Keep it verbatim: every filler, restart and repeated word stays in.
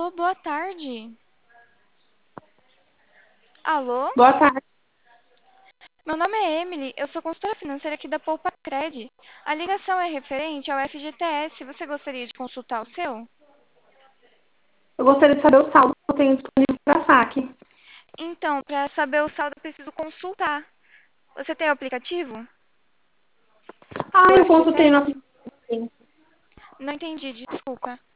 Alô, boa tarde. Alô? Boa tarde. Meu nome é Emily, eu sou consultora financeira aqui da Poupa Cred. A ligação é referente ao F G T S. Você gostaria de consultar o seu? Eu gostaria de saber o saldo que eu tenho disponível para saque. Então, para saber o saldo, eu preciso consultar. Você tem o aplicativo Ah, do eu consultei no F G T S? aplicativo. Não entendi, desculpa.